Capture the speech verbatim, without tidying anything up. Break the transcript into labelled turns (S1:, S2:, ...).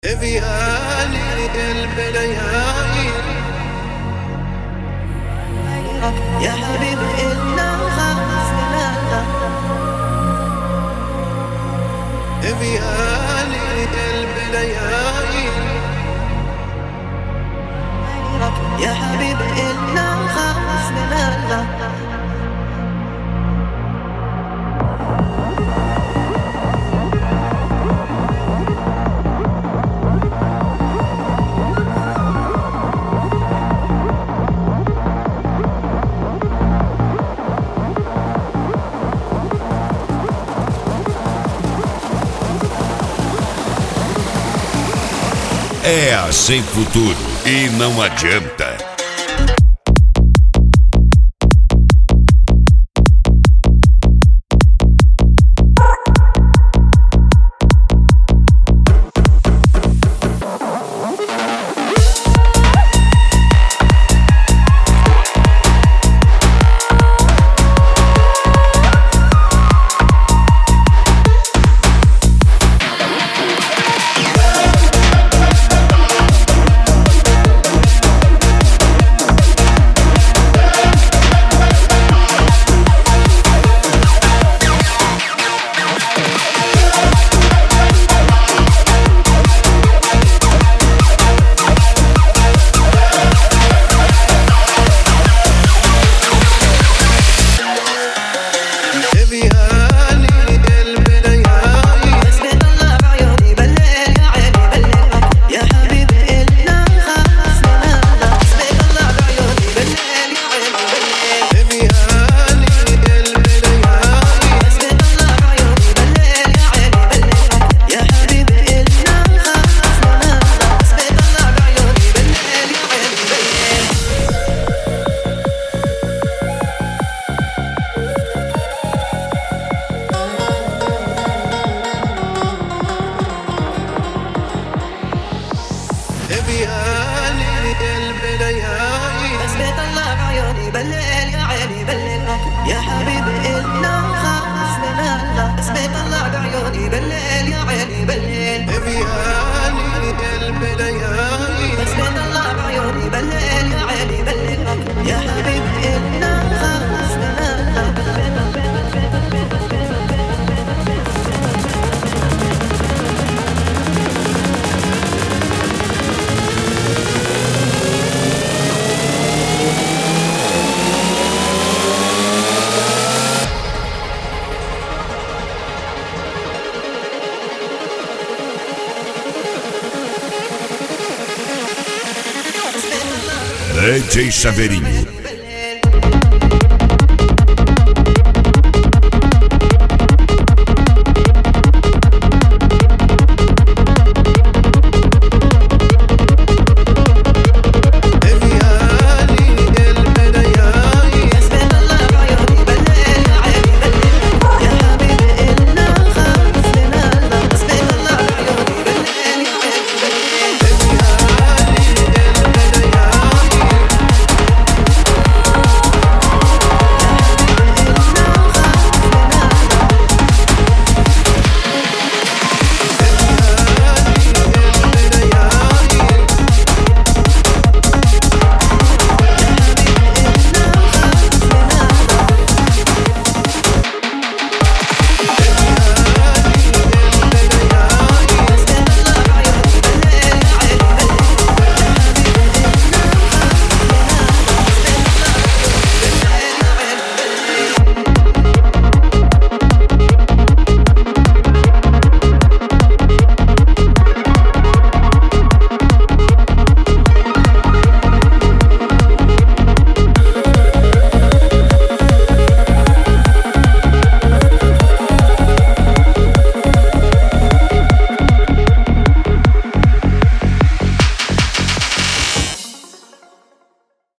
S1: فيالي البليايل
S2: يا حبيبي إنا غافلنا
S1: فيالي البليايل
S2: يا حبيبي إنا غافلنا
S3: É a Sem Futuro e não adianta.
S1: فيالي البليايل
S2: بس بيطلع بعيوني بالليل يا عيني بالليل يا حبيبي إنا غافلنا بس بيطلع بعيوني بالليل يا عيني بالليل
S1: فيالي البليايل
S2: بس بيطلع بعيوني بالليل يا عيني بالليل يا حبيبي إنا غافلنا
S3: D J Chaveirinho